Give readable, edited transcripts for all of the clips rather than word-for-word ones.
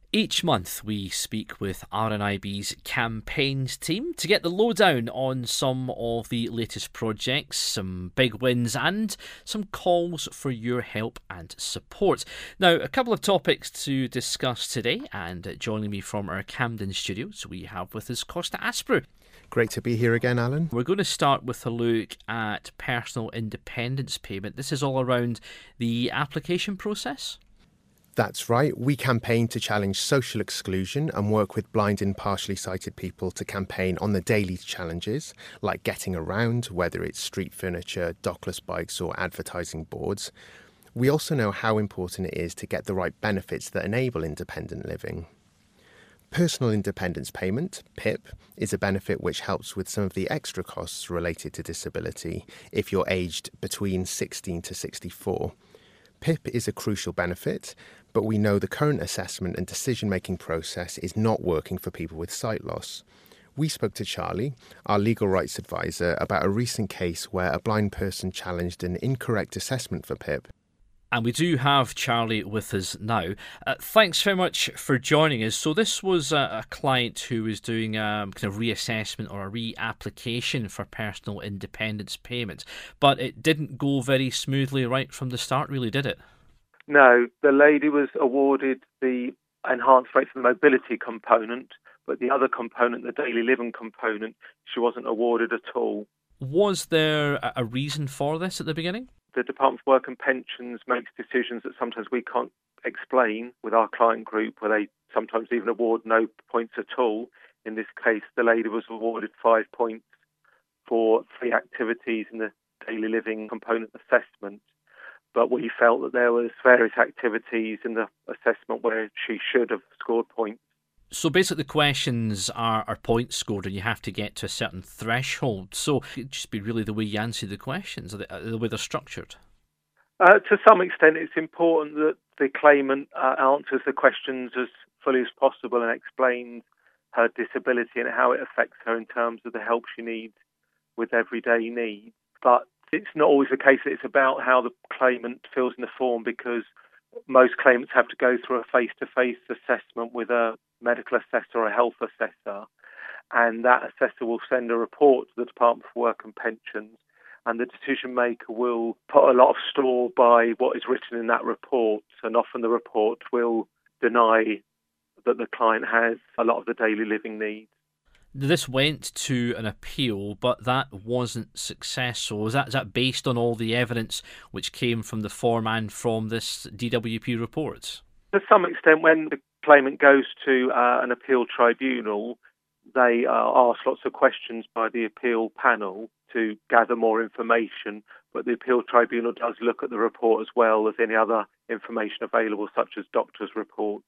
Each month, we speak with RNIB's campaigns team to get the lowdown on some of the latest projects, some big wins, and some calls for your help and support. Now, a couple of topics to discuss today, and joining me from our Camden studios, we have with us Costa Asprey. Great to be here again, Alan. We're going to start with a look at personal independence payment. This is all around the application process. That's right. We campaign to challenge social exclusion and work with blind and partially sighted people to campaign on the daily challenges, like getting around, whether it's street furniture, dockless bikes or advertising boards. We also know how important it is to get the right benefits that enable independent living. Personal independence payment, PIP, is a benefit which helps with some of the extra costs related to disability if you're aged between 16 to 64. PIP is a crucial benefit, but we know the current assessment and decision-making process is not working for people with sight loss. We spoke to Charlie, our legal rights advisor, about a recent case where a blind person challenged an incorrect assessment for PIP. And we do have Charlie with us now. Thanks very much for joining us. So this was a client who was doing a kind of reassessment or a reapplication for personal independence payment, but it didn't go very smoothly right from the start, really, did it? No, the lady was awarded the enhanced rate for the mobility component, but the other component, the daily living component, she wasn't awarded at all. Was there a reason for this at the beginning? The Department for Work and Pensions makes decisions that sometimes we can't explain with our client group, where they sometimes even award no points at all. In this case, the lady was awarded 5 points for 3 activities in the daily living component assessment. But we felt that there was various activities in the assessment where she should have scored points. So basically the questions are points scored and you have to get to a certain threshold. So it'd just be really the way you answer the questions, the way they're structured. To some extent, it's important that the claimant answers the questions as fully as possible and explains her disability and how it affects her in terms of the help she needs with everyday needs. But it's not always the case that it's about how the claimant feels in the form, because most claimants have to go through a face-to-face assessment with a medical assessor or a health assessor, and that assessor will send a report to the Department for Work and Pensions, and the decision maker will put a lot of store by what is written in that report, and often the report will deny that the client has a lot of the daily living needs. This went to an appeal, but that wasn't successful. Is that based on all the evidence which came from the form and from this DWP report? To some extent, when the claimant goes to an appeal tribunal, they are asked lots of questions by the appeal panel to gather more information, but the appeal tribunal does look at the report as well as any other information available, such as doctors' reports.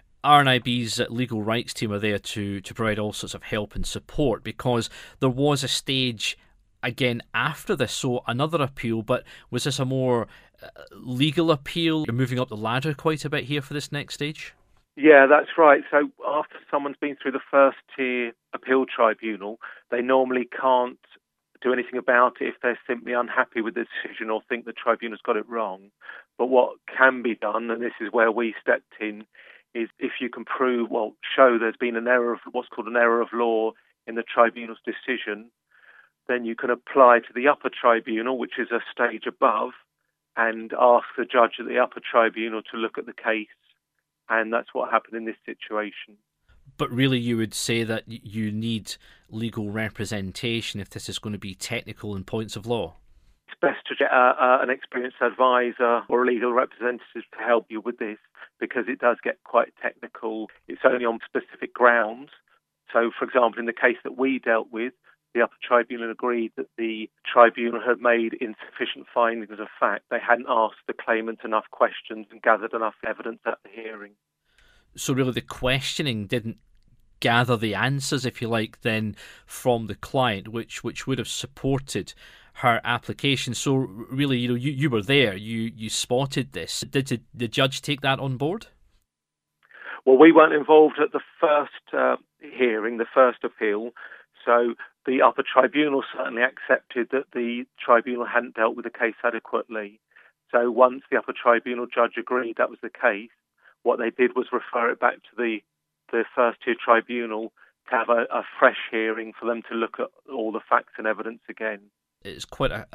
RNIB's legal rights team are there to provide all sorts of help and support, because there was a stage again after this, so another appeal, but was this a more legal appeal? You're moving up the ladder quite a bit here for this next stage? Yeah, that's right. So after someone's been through the first tier appeal tribunal, they normally can't do anything about it if they're simply unhappy with the decision or think the tribunal's got it wrong. But what can be done, and this is where we stepped in, is if you can show there's been an error of what's called an error of law in the tribunal's decision, then you can apply to the upper tribunal, which is a stage above, and ask the judge at the upper tribunal to look at the case. And that's what happened in this situation. But really you would say that you need legal representation if this is going to be technical in points of law? It's best to get an experienced advisor or a legal representative to help you with this, because it does get quite technical. It's only on specific grounds. So, for example, in the case that we dealt with, the upper tribunal agreed that the tribunal had made insufficient findings of fact. They hadn't asked the claimant enough questions and gathered enough evidence at the hearing. So really the questioning didn't gather the answers, if you like, then from the client, which would have supported her application. So really, you were there, you spotted this. Did the judge take that on board? Well, we weren't involved at the first hearing, the first appeal, so the upper tribunal certainly accepted that the tribunal hadn't dealt with the case adequately. So once the upper tribunal judge agreed that was the case, what they did was refer it back to the first-tier tribunal to have a fresh hearing for them to look at all the facts and evidence again. It's quite a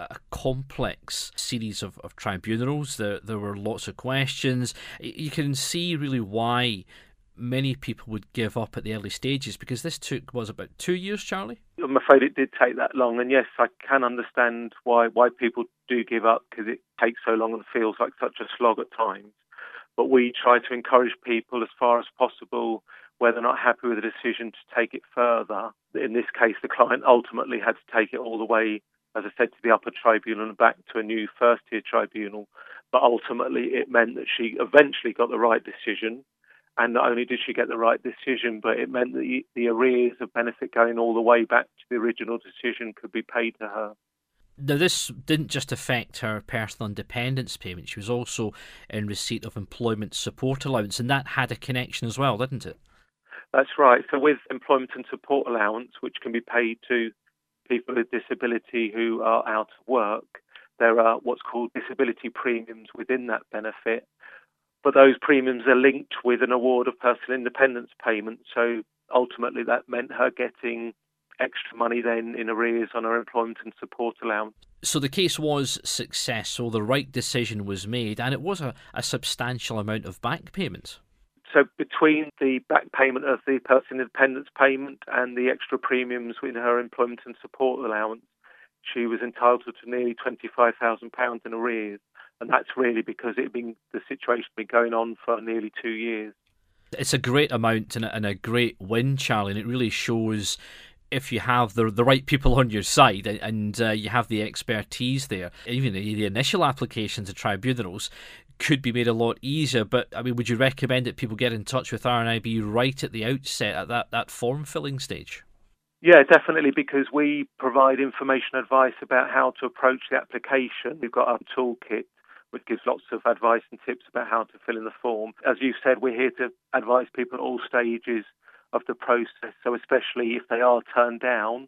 complex series of tribunals. There were lots of questions. You can see really why many people would give up at the early stages, because this was about 2 years, Charlie? I'm afraid it did take that long, and yes, I can understand why people do give up, because it takes so long and feels like such a slog at times. But we try to encourage people as far as possible, where they're not happy with the decision, to take it further. In this case, the client ultimately had to take it all the way, as I said, to the upper tribunal and back to a new first-tier tribunal. But ultimately, it meant that she eventually got the right decision. And not only did she get the right decision, but it meant that the arrears of benefit going all the way back to the original decision could be paid to her. Now, this didn't just affect her personal independence payment. She was also in receipt of employment support allowance, and that had a connection as well, didn't it? That's right. So with employment and support allowance, which can be paid to people with disability who are out of work, there are what's called disability premiums within that benefit. But those premiums are linked with an award of personal independence payment. So ultimately that meant her getting extra money then in arrears on her employment and support allowance. So the case was successful, the right decision was made, and it was a substantial amount of back payment. So between the back payment of the personal independence payment and the extra premiums in her employment and support allowance, she was entitled to nearly £25,000 in arrears. And that's really because the situation had been going on for nearly 2 years. It's a great amount and a great win, Charlie, and it really shows if you have the right people on your side and you have the expertise there. Even the initial application to tribunals could be made a lot easier. But I mean, would you recommend that people get in touch with RNIB right at the outset, at that form filling stage? Yeah, definitely, because we provide information advice about how to approach the application. We've got our toolkit, which gives lots of advice and tips about how to fill in the form. As you said, we're here to advise people at all stages of the process. So especially if they are turned down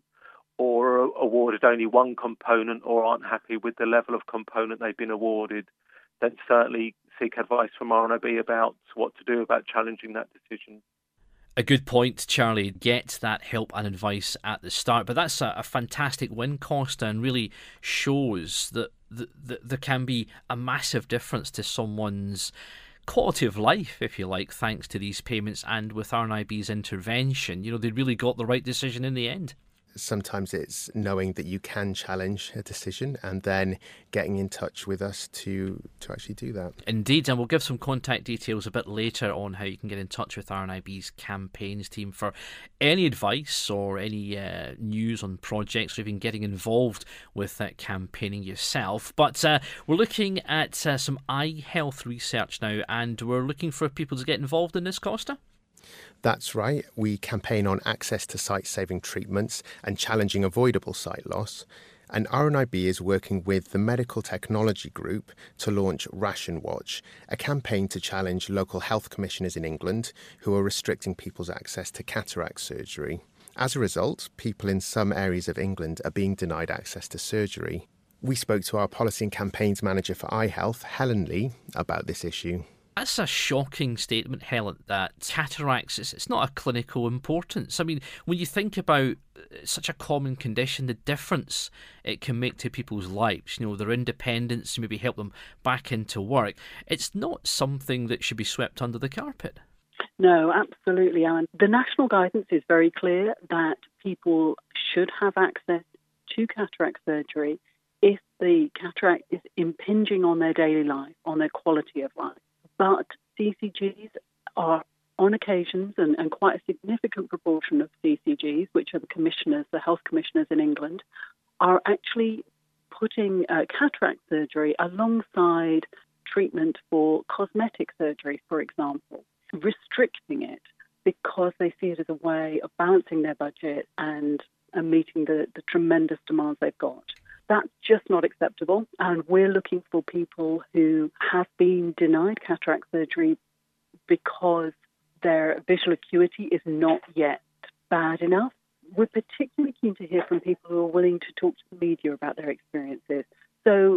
or awarded only one component or aren't happy with the level of component they've been awarded, then certainly seek advice from RNIB about what to do about challenging that decision. A good point, Charlie. Get that help and advice at the start. But that's a fantastic win, Costa, and really shows that there can be a massive difference to someone's quality of life, if you like, thanks to these payments. And with RNIB's intervention, they really got the right decision in the end. Sometimes it's knowing that you can challenge a decision and then getting in touch with us to actually do that. Indeed, and we'll give some contact details a bit later on how you can get in touch with RNIB's campaigns team for any advice or any news on projects or even getting involved with campaigning yourself. But we're looking at some eye health research now, and we're looking for people to get involved in this, Costa? That's right. We campaign on access to sight-saving treatments and challenging avoidable sight loss. And RNIB is working with the Medical Technology Group to launch Ration Watch, a campaign to challenge local health commissioners in England who are restricting people's access to cataract surgery. As a result, people in some areas of England are being denied access to surgery. We spoke to our Policy and Campaigns Manager for Eye Health, Helen Lee, about this issue. That's a shocking statement, Helen, that cataracts, it's not a clinical importance. I mean, when you think about such a common condition, the difference it can make to people's lives, their independence, maybe help them back into work, it's not something that should be swept under the carpet. No, absolutely, Alan. The national guidance is very clear that people should have access to cataract surgery if the cataract is impinging on their daily life, on their quality of life. But CCGs are, on occasions, and quite a significant proportion of CCGs, which are the health commissioners in England, are actually putting cataract surgery alongside treatment for cosmetic surgery, for example, restricting it because they see it as a way of balancing their budget and meeting the tremendous demands they've got. That's just not acceptable, and we're looking for people who have been denied cataract surgery because their visual acuity is not yet bad enough. We're particularly keen to hear from people who are willing to talk to the media about their experiences. So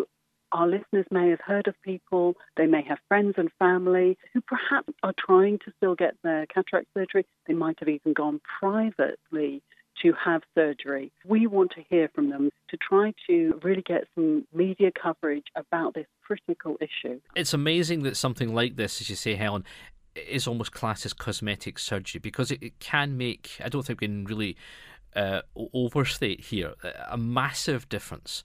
Our listeners may have heard of people, they may have friends and family who perhaps are trying to still get their cataract surgery. They might have even gone privately to have surgery. We want to hear from them to try to really get some media coverage about this critical issue. It's amazing that something like this, as you say, Helen, is almost classed as cosmetic surgery, because it can make, I don't think we can really overstate here, a massive difference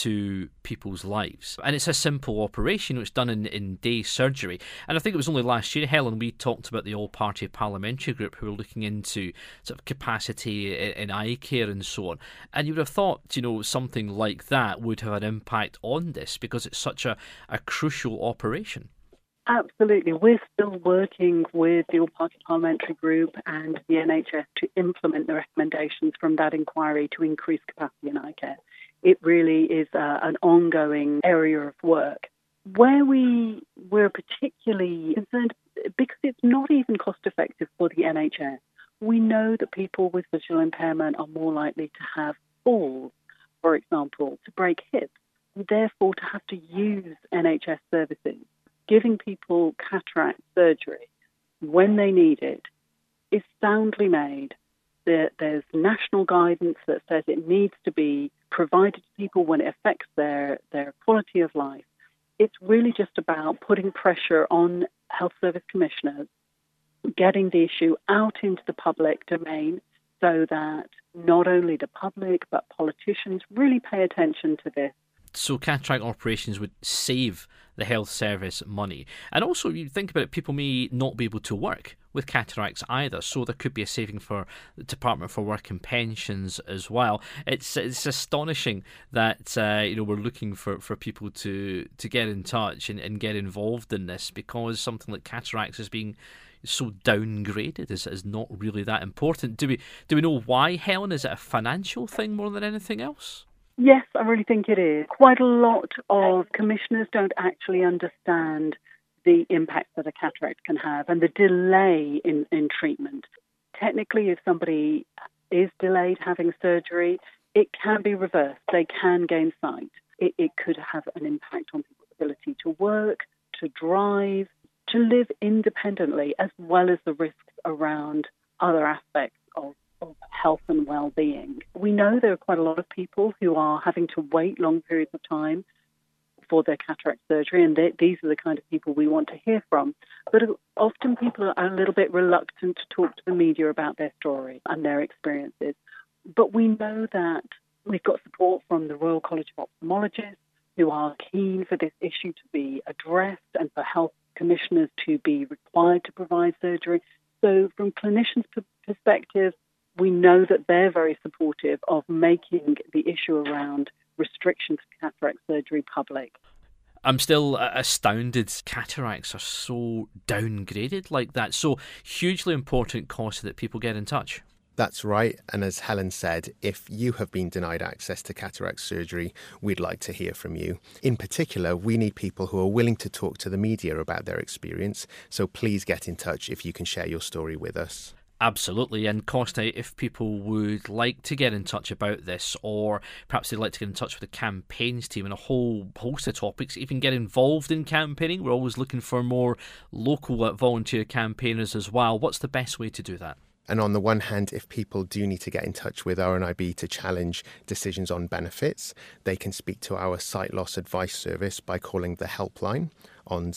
to people's lives. And it's a simple operation. It's done in day surgery. And I think it was only last year, Helen, we talked about the all-party parliamentary group who were looking into sort of capacity in eye care and so on. And you would have thought, something like that would have an impact on this, because it's such a crucial operation. Absolutely. We're still working with the All-Party Parliamentary Group and the NHS to implement the recommendations from that inquiry to increase capacity in eye care. It really is an ongoing area of work. Where we're particularly concerned, because it's not even cost-effective for the NHS, we know that people with visual impairment are more likely to have falls, for example, to break hips, and therefore to have to use NHS services. Giving people cataract surgery when they need it is soundly made. There's national guidance that says it needs to be provided to people when it affects their quality of life. It's really just about putting pressure on health service commissioners, getting the issue out into the public domain so that not only the public but politicians really pay attention to this. So cataract operations would save the health service money. And also, you think about it, people may not be able to work with cataracts either, so there could be a saving for the Department for Work and Pensions as well. It's astonishing that we're looking for people to get in touch and get involved in this, because something like cataracts is being so downgraded is not really that important. Do we know why, Helen? Is it a financial thing more than anything else? Yes, I really think it is. Quite a lot of commissioners don't actually understand the impact that a cataract can have and the delay in treatment. Technically, if somebody is delayed having surgery, it can be reversed. They can gain sight. It could have an impact on people's ability to work, to drive, to live independently, as well as the risks around other aspects of health and well-being. We know there are quite a lot of people who are having to wait long periods of time for their cataract surgery, and these are the kind of people we want to hear from. But often people are a little bit reluctant to talk to the media about their story and their experiences. But we know that we've got support from the Royal College of Ophthalmologists, who are keen for this issue to be addressed and for health commissioners to be required to provide surgery. So from clinicians' perspective, we know that they're very supportive of making the issue around restrictions to cataract surgery public. I'm still astounded cataracts are so downgraded like that. So hugely important cause that people get in touch. That's right. And as Helen said, if you have been denied access to cataract surgery, we'd like to hear from you. In particular, we need people who are willing to talk to the media about their experience. So please get in touch if you can share your story with us. Absolutely. And Costa, if people would like to get in touch about this, or perhaps they'd like to get in touch with the campaigns team and a whole host of topics, even get involved in campaigning, we're always looking for more local volunteer campaigners as well. What's the best way to do that? And on the one hand, if people do need to get in touch with RNIB to challenge decisions on benefits, they can speak to our sight loss advice service by calling the helpline on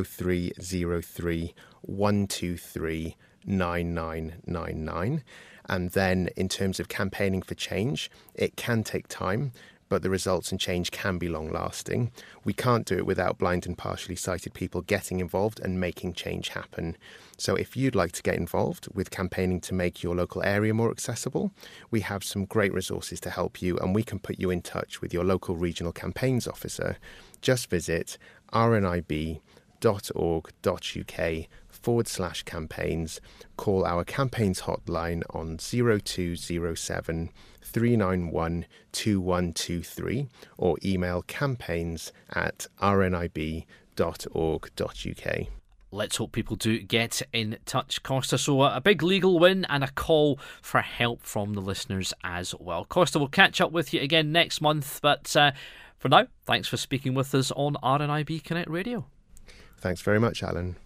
0303 123 9999. And then in terms of campaigning for change, it can take time, but the results and change can be long-lasting. We can't do it without blind and partially sighted people getting involved and making change happen. So if you'd like to get involved with campaigning to make your local area more accessible, we have some great resources to help you, and we can put you in touch with your local regional campaigns officer. Just visit rnib.org.uk/campaigns, call our campaigns hotline on 0207 391 2123 or email campaigns@rnib.org.uk. let's hope people do get in touch, Costa. So a big legal win and a call for help from the listeners as well. Costa, we'll catch up with you again next month, but for now, thanks for speaking with us on RNIB Connect Radio. Thanks very much, Alan.